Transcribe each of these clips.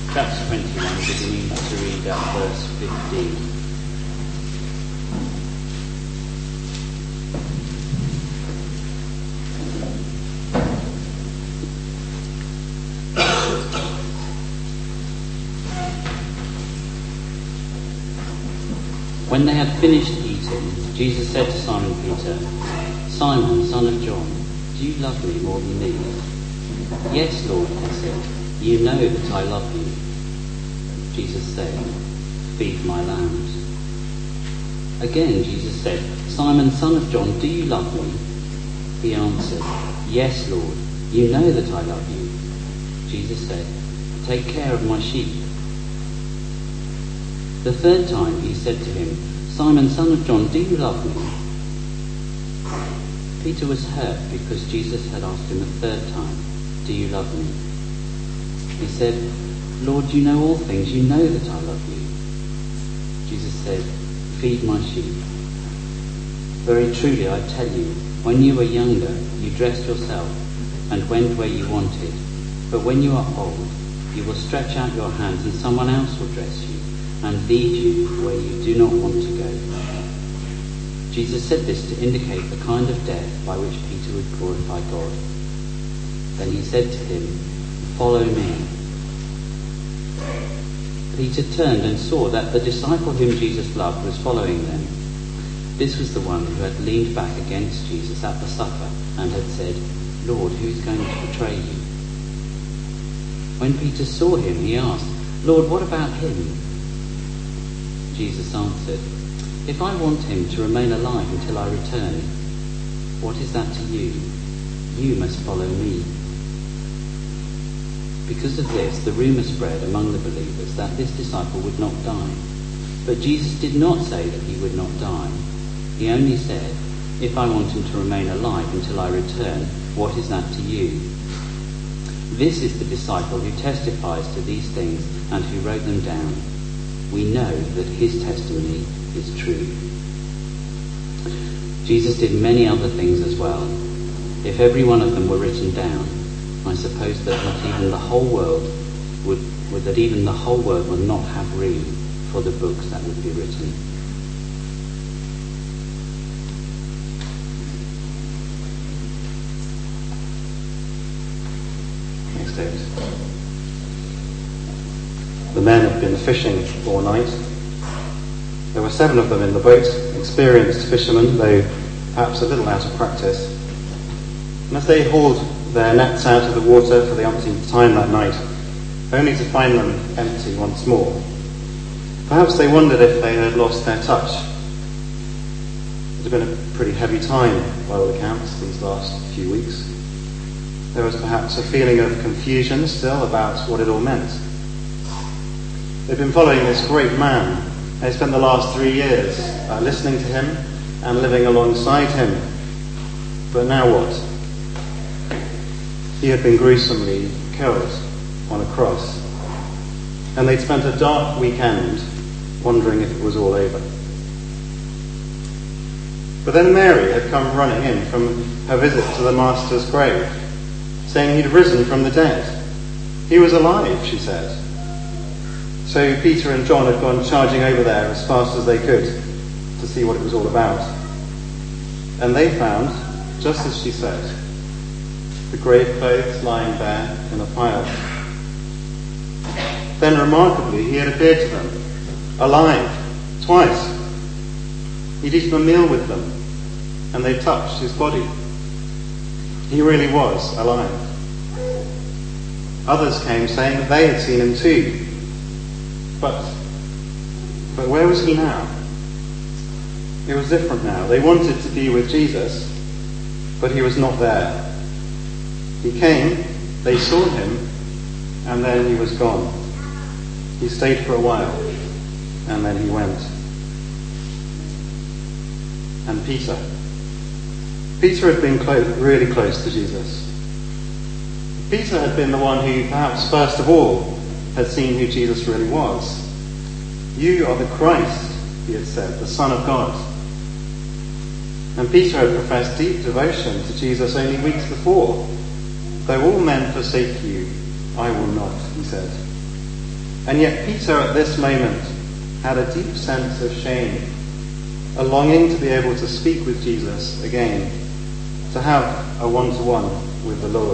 chapter 21, beginning to read at verse 15. When they had finished eating, Jesus said to Simon Peter, "Simon, son of John, do you love me more than these?" "Yes, Lord," he said, "you know that I love you." Jesus said, "Feed my lambs." Again Jesus said, "Simon, son of John, do you love me?" He answered, "Yes, Lord, you know that I love you." Jesus said, "Take care of my sheep." The third time he said to him, "Simon, son of John, do you love me?" Peter was hurt because Jesus had asked him a third time, "Do you love me?" He said, "Lord, you know all things. You know that I love you." Jesus said, "Feed my sheep. Very truly I tell you, when you were younger, you dressed yourself and went where you wanted. But when you are old, you will stretch out your hands and someone else will dress you and lead you where you do not want to go." Jesus said this to indicate the kind of death by which Peter would glorify God. Then he said to him, "Follow me." Peter turned and saw that the disciple whom Jesus loved was following them. This was the one who had leaned back against Jesus at the supper and had said, "Lord, who is going to betray you?" When Peter saw him, he asked, "Lord, what about him?" Jesus answered, "If I want him to remain alive until I return, what is that to you? You must follow me." Because of this, the rumour spread among the believers that this disciple would not die. But Jesus did not say that he would not die. He only said, "If I want him to remain alive until I return, what is that to you?" This is the disciple who testifies to these things and who wrote them down. We know that his testimony is true. Jesus did many other things as well. If every one of them were written down, I suppose that even the whole world would not have room for the books that would be written. Next text. The men had been fishing all night. There were 7 of them in the boat, experienced fishermen, though perhaps a little out of practice. And as they hauled their nets out of the water for the umpteenth time that night, only to find them empty once more, perhaps they wondered if they had lost their touch. It had been a pretty heavy time by all accounts these last few weeks. There was perhaps a feeling of confusion still about what it all meant. They'd been following this great man. They spent the last 3 years listening to him and living alongside him. But now what? He had been gruesomely killed on a cross. And they'd spent a dark weekend wondering if it was all over. But then Mary had come running in from her visit to the Master's grave, saying he'd risen from the dead. He was alive, she said. So Peter and John had gone charging over there as fast as they could to see what it was all about. And they found, just as she said, the grave clothes lying there in a pile. Then remarkably, he had appeared to them, alive, twice. He'd eaten a meal with them, and they touched his body. He really was alive. Others came saying that they had seen him too. But where was he now? It was different now. They wanted to be with Jesus, but he was not there. He came, they saw him, and then he was gone. He stayed for a while, and then he went. And Peter had been really close to Jesus. Peter had been the one who perhaps first of all had seen who Jesus really was. "You are the Christ," he had said, "the Son of God." And Peter had professed deep devotion to Jesus only weeks before. "Though all men forsake you, I will not," he said. And yet Peter at this moment had a deep sense of shame, a longing to be able to speak with Jesus again, to have a one-to-one with the Lord.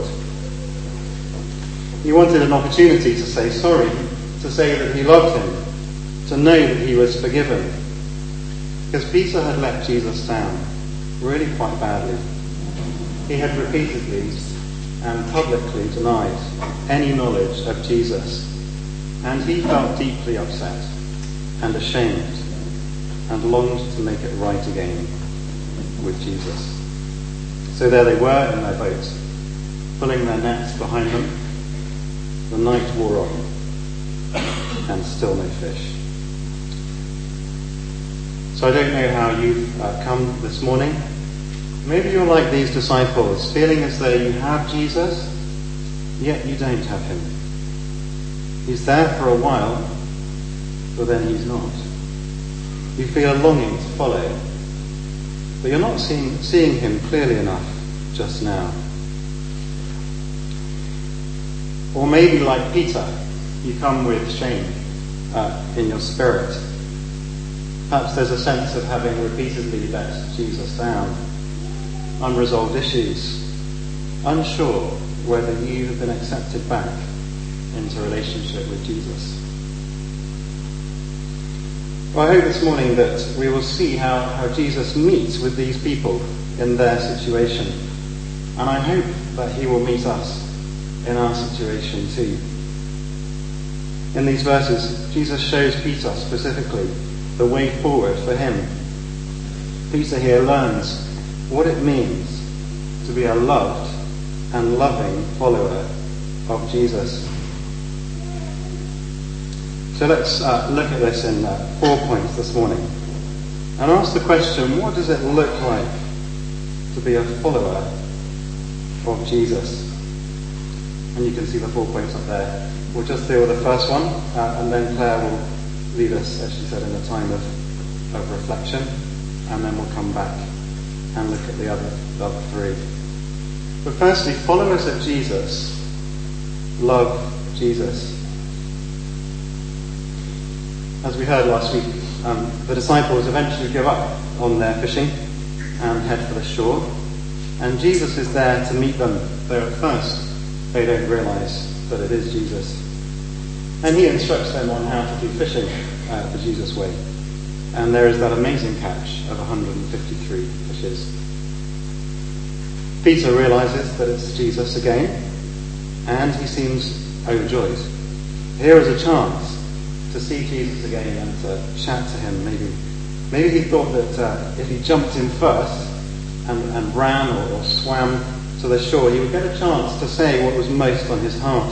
He wanted an opportunity to say sorry, to say that he loved him, to know that he was forgiven. Because Peter had let Jesus down really quite badly. He had repeatedly and publicly denied any knowledge of Jesus, and he felt deeply upset and ashamed and longed to make it right again with Jesus. So there they were in their boat, pulling their nets behind them. The night wore on, and still no fish. So I don't know how you've come this morning. Maybe you're like these disciples, feeling as though you have Jesus, yet you don't have him. He's there for a while, but then he's not. You feel a longing to follow, but you're not seeing him clearly enough just now. Or maybe like Peter, you come with shame in your spirit. Perhaps there's a sense of having repeatedly let Jesus down. Unresolved issues. Unsure whether you have been accepted back into relationship with Jesus. Well, I hope this morning that we will see how Jesus meets with these people in their situation. And I hope that he will meet us in our situation too. In these verses, Jesus shows Peter specifically the way forward for him. Peter here learns what it means to be a loved and loving follower of Jesus. So let's look at this in 4 points this morning and ask the question, what does it look like to be a follower of Jesus? And you can see the 4 points up there. We'll just deal with the first one, and then Claire will lead us, as she said, in a time of reflection, and then we'll come back and look at the other three. But firstly, followers of Jesus love Jesus. As we heard last week, the disciples eventually give up on their fishing and head for the shore, and Jesus is there to meet them, though at first they don't realise that it is Jesus. And he instructs them on how to do fishing the Jesus way. And there is that amazing catch of 153 fishes. Peter realises that it's Jesus again, and he seems overjoyed. Here is a chance to see Jesus again and to chat to him. Maybe he thought that if he jumped in first and ran or swam to the shore, he would get a chance to say what was most on his heart.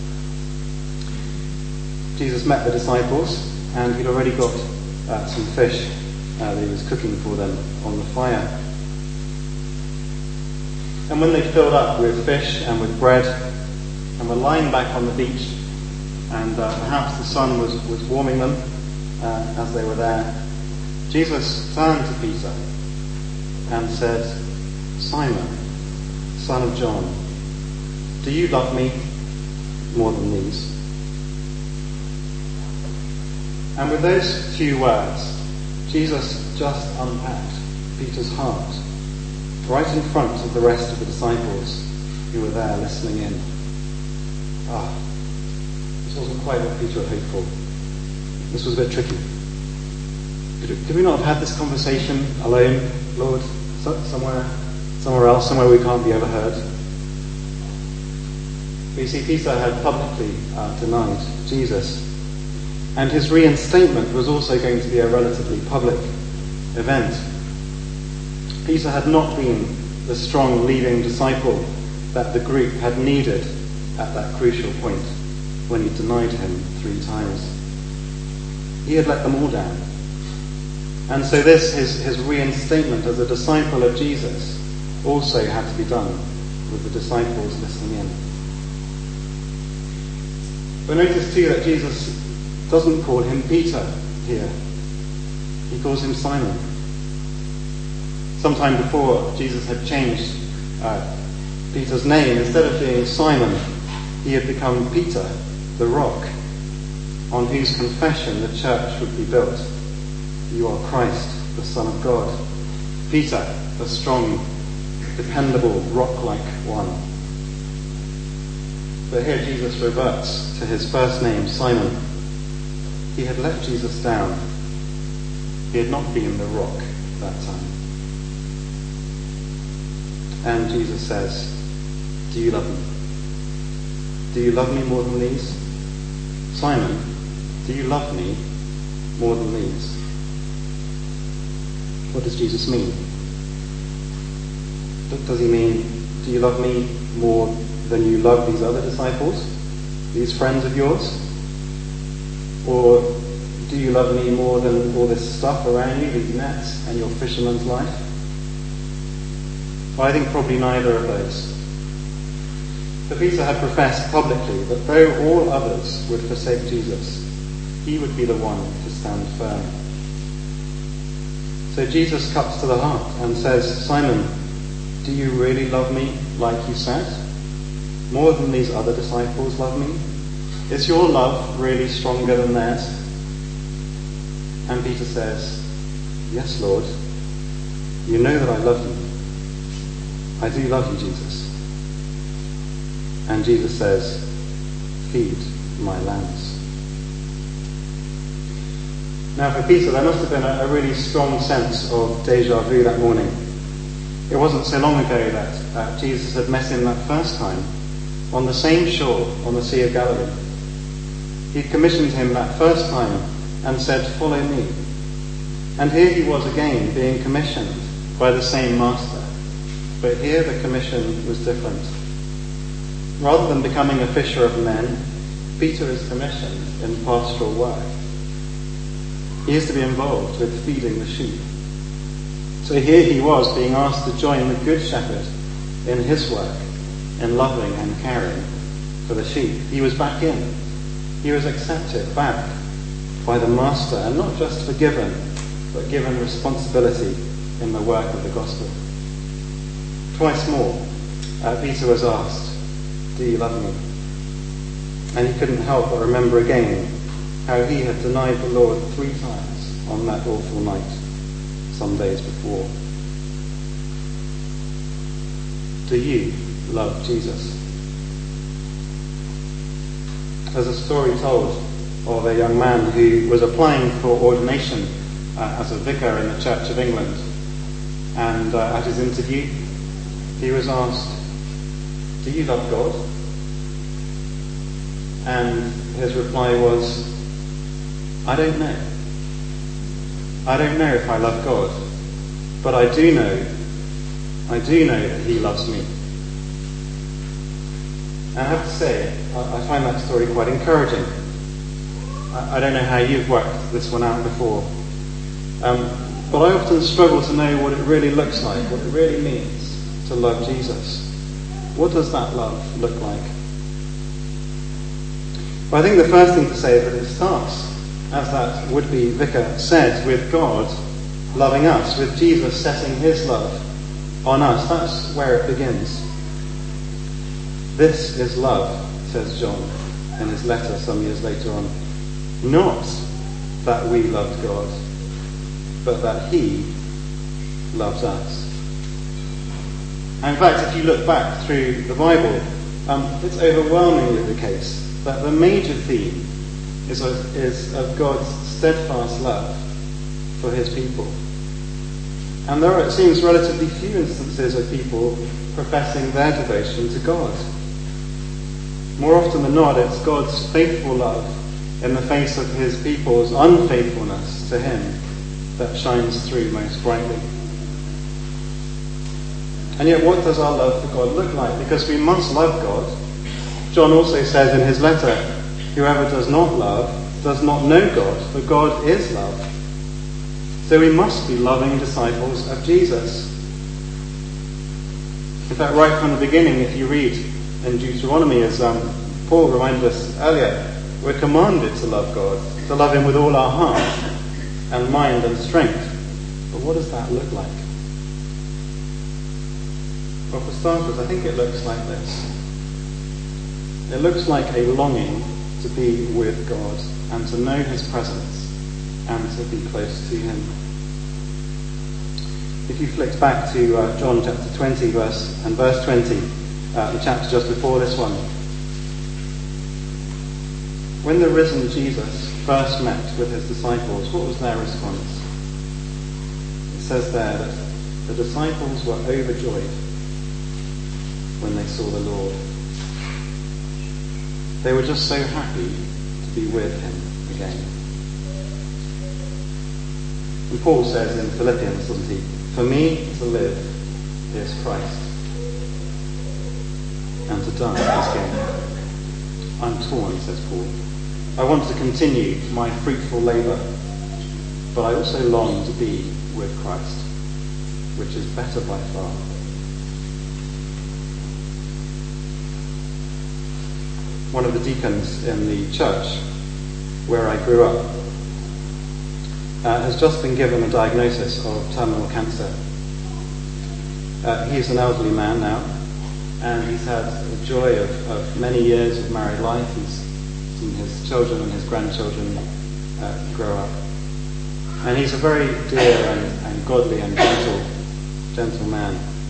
Jesus met the disciples, and he'd already got some fish that he was cooking for them on the fire. And when they filled up with fish and with bread and were lying back on the beach, and perhaps the sun was warming them as they were there, Jesus turned to Peter and said, "Simon, son of John, do you love me more than these?" And with those few words, Jesus just unpacked Peter's heart right in front of the rest of the disciples who were there listening in. This wasn't quite what Peter had hoped for. This was a bit tricky. Could we not have had this conversation alone, Lord, somewhere else, somewhere we can't be overheard? But you see, Peter had publicly denied Jesus, and his reinstatement was also going to be a relatively public event. Peter had not been the strong leading disciple that the group had needed at that crucial point when he denied him 3 times. He had let them all down. And so this, his reinstatement as a disciple of Jesus, also had to be done with the disciples listening in. But notice too that Jesus doesn't call him Peter here. He calls him Simon. Sometime before, Jesus had changed Peter's name. Instead of being Simon, he had become Peter, the rock, on whose confession the church would be built. You are Christ, the Son of God. Peter, the strong, dependable, rock-like one. But here Jesus reverts to his first name, Simon. He had let Jesus down. He had not been the rock that time. And Jesus says, do you love me? Do you love me more than these? Simon, do you love me more than these? What does Jesus mean? Does he mean, do you love me more than you love these other disciples, these friends of yours? Or do you love me more than all this stuff around you, these nets and your fisherman's life? Well, I think probably neither of those. For Peter had professed publicly that though all others would forsake Jesus, he would be the one to stand firm. So Jesus cuts to the heart and says, Simon, do you really love me like you said? More than these other disciples love me? Is your love really stronger than theirs? And Peter says, yes, Lord, you know that I love you. I do love you, Jesus. And Jesus says, feed my lambs. Now for Peter, there must have been a really strong sense of déjà vu that morning. It wasn't so long ago that Jesus had met him that first time on the same shore on the Sea of Galilee. He'd commissioned him that first time and said, follow me. And here he was again being commissioned by the same master. But here the commission was different. Rather than becoming a fisher of men, Peter is commissioned in pastoral work. He is to be involved with feeding the sheep. So here he was being asked to join the Good Shepherd in his work, in loving and caring for the sheep. He was back in. He was accepted back by the Master, and not just forgiven, but given responsibility in the work of the gospel. Twice more, Peter was asked, do you love me? And he couldn't help but remember again how he had denied the Lord 3 times on that awful night, some days before. Do you love Jesus? There's a story told of a young man who was applying for ordination as a vicar in the Church of England. And at his interview, he was asked, do you love God? And his reply was, I don't know. I don't know if I love God, but I do know that he loves me. And I have to say, I find that story quite encouraging. I don't know how you've worked this one out before, but I often struggle to know what it really looks like, what it really means to love Jesus. What does that love look like? Well, I think the first thing to say is that it starts, as that would-be vicar said, with God loving us, with Jesus setting his love on us. That's where it begins. This is love, says John in his letter some years later on. Not that we loved God, but that he loves us. And in fact, if you look back through the Bible, it's overwhelmingly the case that the major theme is of God's steadfast love for his people. And there are, it seems, relatively few instances of people professing their devotion to God. More often than not, it's God's faithful love in the face of his people's unfaithfulness to him that shines through most brightly. And yet, what does our love for God look like? Because we must love God. John also says in his letter, whoever does not love does not know God, for God is love. So we must be loving disciples of Jesus. In fact, right from the beginning, if you read in Deuteronomy, as Paul reminded us earlier, we're commanded to love God, to love him with all our heart and mind and strength. But what does that look like? Well, for starters, I think it looks like this. It looks like a longing to be with God and to know his presence and to be close to him. If you flicked back to John chapter 20 verse 20, the chapter just before this one, when the risen Jesus first met with his disciples, what was their response? It says there that the disciples were overjoyed when they saw the Lord. They were just so happy to be with him again. And Paul says in Philippians, doesn't he, "For me to live is Christ, and to die is gain." I'm torn, says Paul. I want to continue my fruitful labour, but I also long to be with Christ, which is better by far. One of the deacons in the church where I grew up has just been given a diagnosis of terminal cancer. He's an elderly man now, and he's had the joy of many years of married life. He's seen his children and his grandchildren grow up. And he's a very dear and godly and gentle man.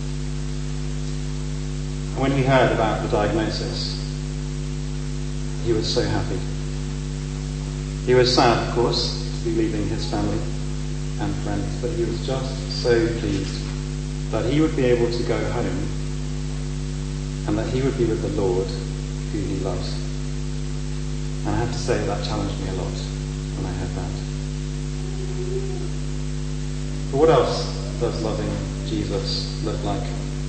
And when he heard about the diagnosis, he was so happy. He was sad, of course, to be leaving his family and friends, but he was just so pleased that he would be able to go home and that he would be with the Lord who he loves. And I have to say that challenged me a lot when I heard that. But what else does loving Jesus look like?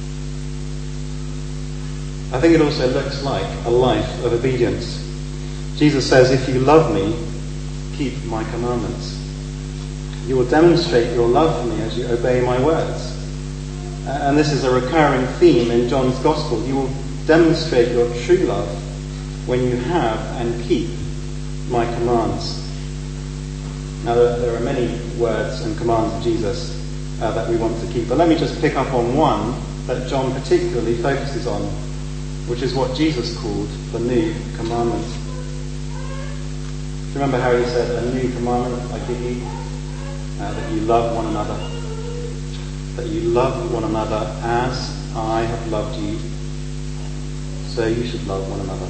I think it also looks like a life of obedience. Jesus says, "If you love me, keep my commandments." You will demonstrate your love for me as you obey my words. And this is a recurring theme in John's Gospel. You will demonstrate your true love when you have and keep my commands. Now, there are many words and commands of Jesus that we want to keep. But let me just pick up on one that John particularly focuses on, which is what Jesus called the new commandment. Do you remember how he said, "A new commandment I give you, that you love one another. That you love one another as I have loved you, so you should love one another."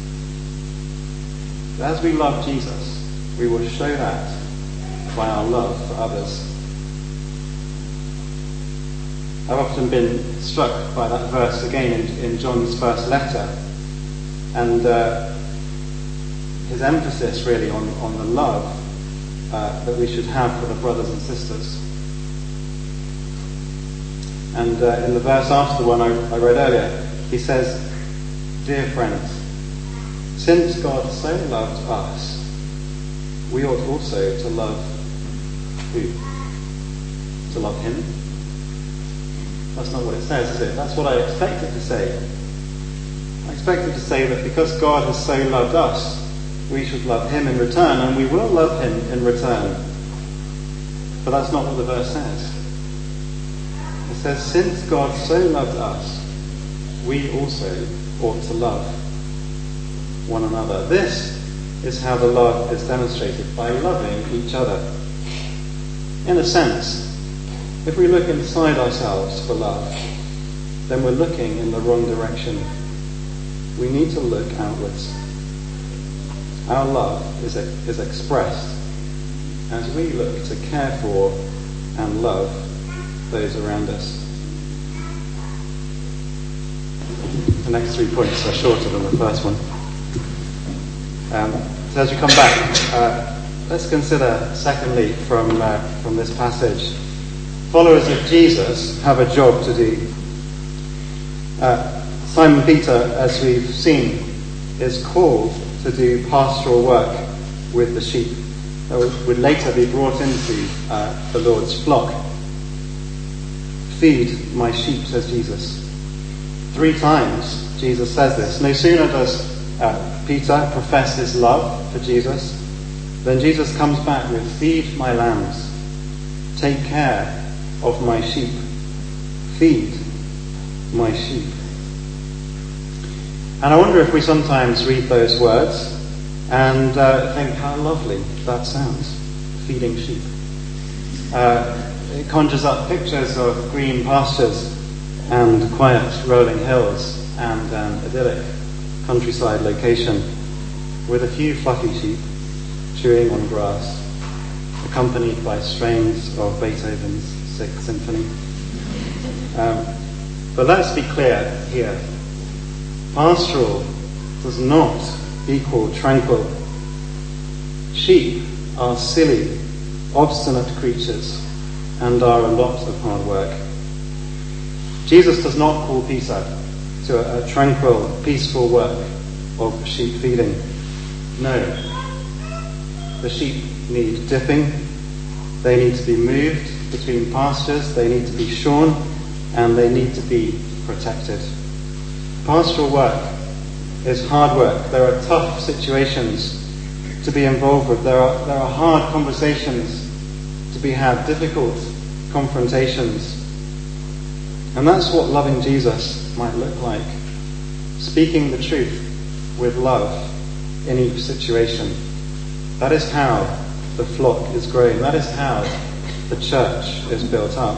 As we love Jesus, we will show that by our love for others. I've often been struck by that verse again in John's first letter, and his emphasis really on the love that we should have for the brothers and sisters. And in the verse after the one I read earlier, he says, "Dear friends, since God so loved us, we ought also to love" who? To love him? That's not what it says, is it? That's what I expect it to say. I expect it to say that because God has so loved us, we should love him in return, and we will love him in return. But that's not what the verse says. It says, since God so loved us, we also ought to love one another. This is how the love is demonstrated, by loving each other. In a sense, if we look inside ourselves for love, then we're looking in the wrong direction. We need to look outwards. Our love is expressed as we look to care for and love those around us. The next 3 points are shorter than the first one. So as we come back, let's consider, secondly, from this passage, followers of Jesus have a job to do. Simon Peter, as we've seen, is called to do pastoral work with the sheep that would later be brought into the Lord's flock. "Feed my sheep," says Jesus. 3 times Jesus says this. No sooner does Peter profess his love for Jesus, then Jesus comes back with, "Feed my lambs. Take care of my sheep. Feed my sheep." And I wonder if we sometimes read those words and think how lovely that sounds, feeding sheep. It conjures up pictures of green pastures and quiet rolling hills and an idyllic countryside location with a few fluffy sheep chewing on grass, accompanied by strains of Beethoven's Sixth Symphony. But let's be clear here. Pastoral does not equal tranquil. Sheep are silly, obstinate creatures and are a lot of hard work. Jesus does not call Peter to a tranquil, peaceful work of sheep feeding. No. The sheep need dipping, they need to be moved between pastures, they need to be shorn, and they need to be protected. Pastoral work is hard work. There are tough situations to be involved with. There are hard conversations to be had, difficult confrontations. And that's what loving Jesus might look like. Speaking the truth with love in each situation. That is how the flock is grown. That is how the church is built up.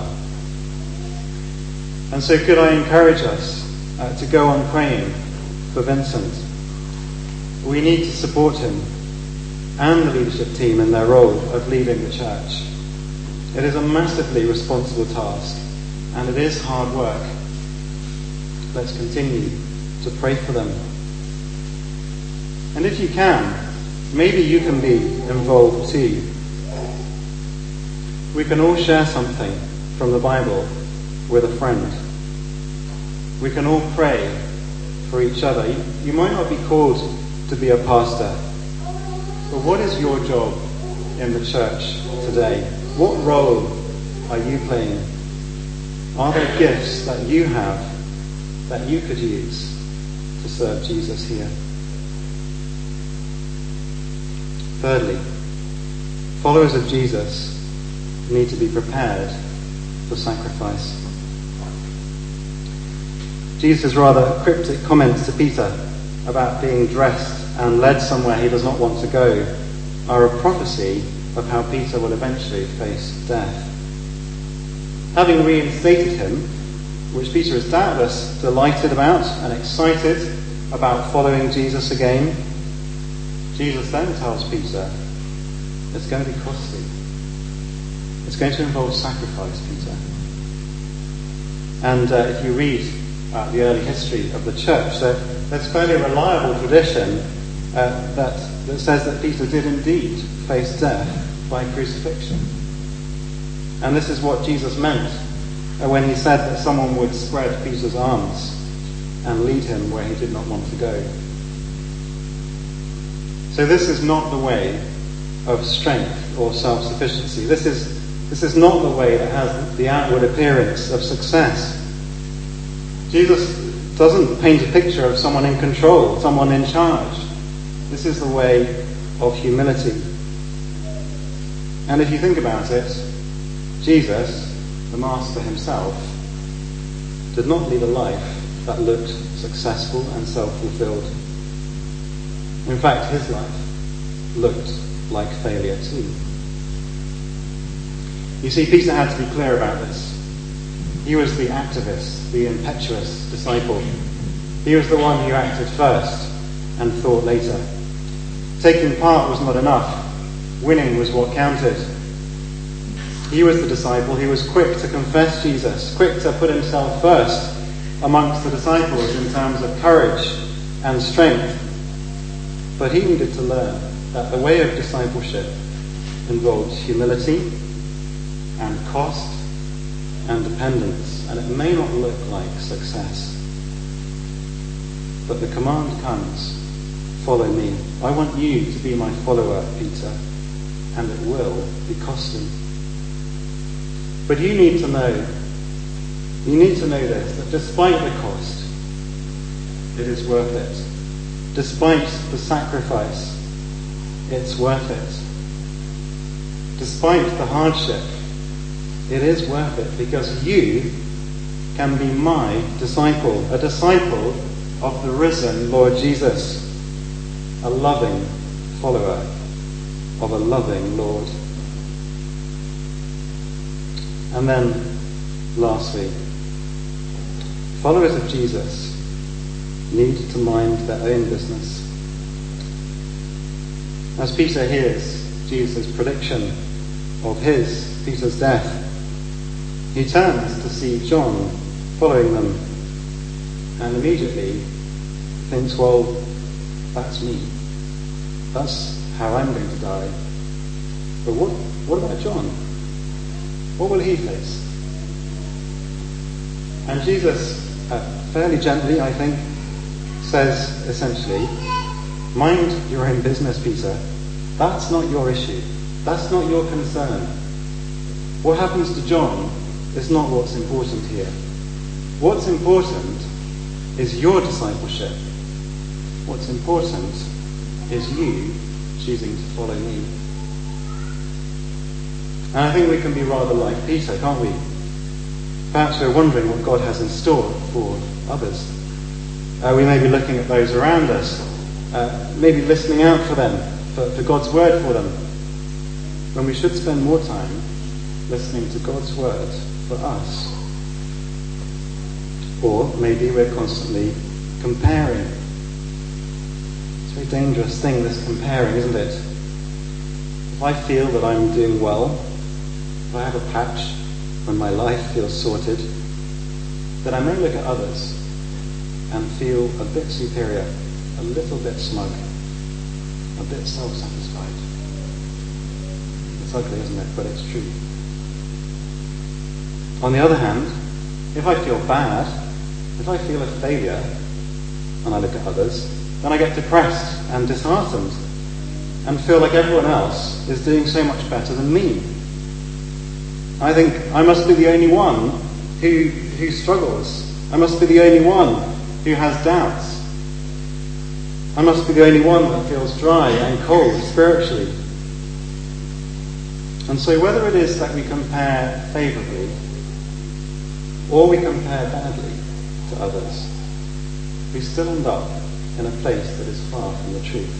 And so could I encourage us to go on praying for Vincent? We need to support him and the leadership team in their role of leading the church. It is a massively responsible task, and it is hard work. Let's continue to pray for them. And if you can, maybe you can be involved too. We can all share something from the Bible with a friend. We can all pray for each other. You might not be called to be a pastor, but what is your job in the church today? What role are you playing? Are there gifts that you have that you could use to serve Jesus here? Thirdly, followers of Jesus need to be prepared for sacrifice. Jesus' rather cryptic comments to Peter about being dressed and led somewhere he does not want to go are a prophecy of how Peter will eventually face death. Having reinstated him, which Peter is doubtless delighted about and excited about following Jesus again, Jesus then tells Peter, it's going to be costly. It's going to involve sacrifice, Peter. And if you read the early history of the church, there's fairly reliable tradition that says that Peter did indeed face death by crucifixion. And this is what Jesus meant when he said that someone would spread Peter's arms and lead him where he did not want to go. So this is not the way of strength or self-sufficiency. This is not the way that has the outward appearance of success. Jesus doesn't paint a picture of someone in control, someone in charge. This is the way of humility. And if you think about it, Jesus, the Master himself, did not lead a life that looked successful and self-fulfilled. In fact, his life looked like failure too. You see, Peter had to be clear about this. He was the activist, the impetuous disciple. He was the one who acted first and thought later. Taking part was not enough. Winning was what counted. He was the disciple. He was quick to confess Jesus, quick to put himself first amongst the disciples in terms of courage and strength. But he needed to learn that the way of discipleship involves humility and cost and dependence, and it may not look like success. But the command comes, follow me. I want you to be my follower, Peter, and it will be costly. But you need to know this, that despite the cost, it is worth it. Despite the sacrifice, it's worth it. Despite the hardship, it is worth it, because you can be my disciple, a disciple of the risen Lord Jesus, a loving, follower of a loving Lord. And then, lastly, followers of Jesus need to mind their own business. As Peter hears Jesus' prediction of Peter's death, he turns to see John following them and immediately thinks, well, that's me. That's how I'm going to die. But what about John? What will he face? And Jesus, fairly gently, I think, says essentially, mind your own business, Peter. That's not your issue. That's not your concern. What happens to John is not what's important here. What's important is your discipleship. What's important is you choosing to follow me. And I think we can be rather like Peter, can't we? Perhaps we're wondering what God has in store for others. We may be looking at those around us, maybe listening out for them, for God's word for them, when we should spend more time listening to God's word for us. Or maybe we're constantly comparing. It's a very dangerous thing, this comparing, isn't it? If I feel that I'm doing well, if I have a patch when my life feels sorted, then I may look at others and feel a bit superior, a little bit smug, a bit self-satisfied. It's ugly, isn't it? But it's true. On the other hand, if I feel bad, if I feel a failure, and I look at others, then I get depressed and disheartened and feel like everyone else is doing so much better than me. I think I must be the only one who struggles. I must be the only one who has doubts. I must be the only one that feels dry and cold spiritually. And so whether it is that we compare favourably or we compare badly to others, we still end up in a place that is far from the truth.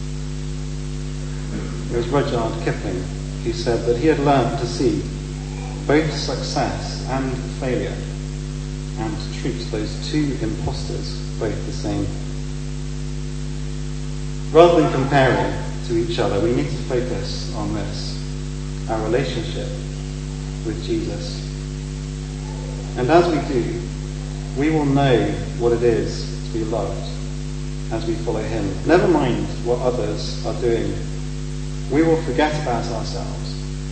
It was Rudyard Kipling who said that he had learned to see both success and failure and to treat those two impostors both the same. Rather than comparing to each other, we need to focus on this, our relationship with Jesus. And as we do, we will know what it is to be loved as we follow him. Never mind what others are doing. We will forget about ourselves.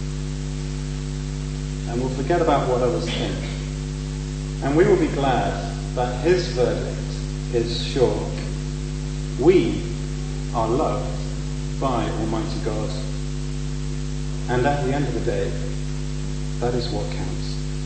And we'll forget about what others think. And we will be glad that his verdict is sure. We are loved by Almighty God. And at the end of the day, that is what counts.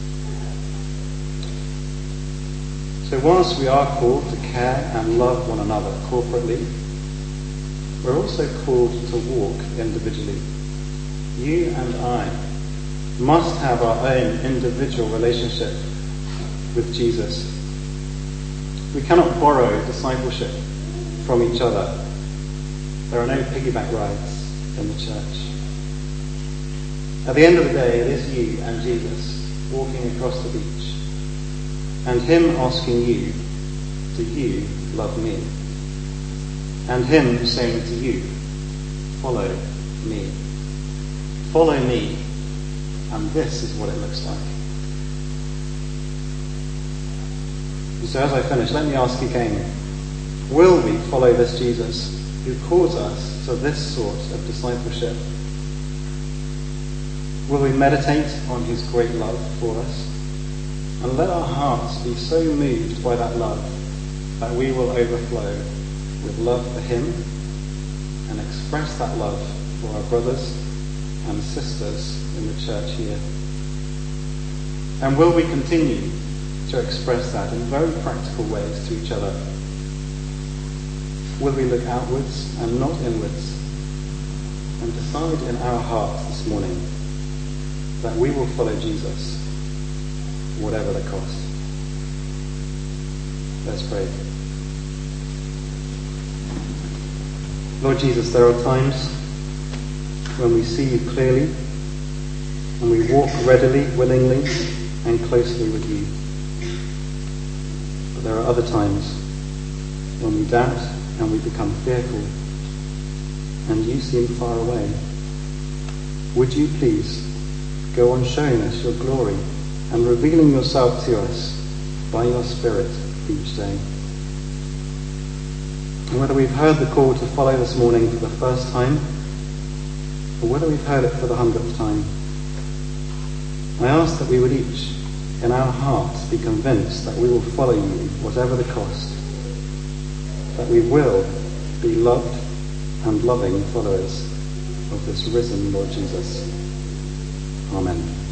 So whilst we are called to care and love one another corporately, we're also called to walk individually. You and I must have our own individual relationship with Jesus. We cannot borrow discipleship from each other. There are no piggyback rides in the church. At the end of the day, it is you and Jesus walking across the beach, and him asking you, do you love me? And him saying to you, follow me. Follow me, and this is what it looks like. So as I finish, let me ask again, will we follow this Jesus who calls us to this sort of discipleship? Will we meditate on his great love for us? And let our hearts be so moved by that love that we will overflow with love for him and express that love for our brothers and sisters in the church here. And will we continue to express that in very practical ways to each other? Will we look outwards and not inwards and decide in our hearts this morning that we will follow Jesus, whatever the cost? Let's pray. Lord Jesus, there are times when we see you clearly and we walk readily, willingly, and closely with you. But there are other times when we doubt and we become fearful and you seem far away. Would you please go on showing us your glory and revealing yourself to us by your Spirit each day? And whether we've heard the call to follow this morning for the first time, or whether we've heard it for the 100th time, I ask that we would each, in our hearts, be convinced that we will follow you, whatever the cost, that we will be loved and loving followers of this risen Lord Jesus. Amen.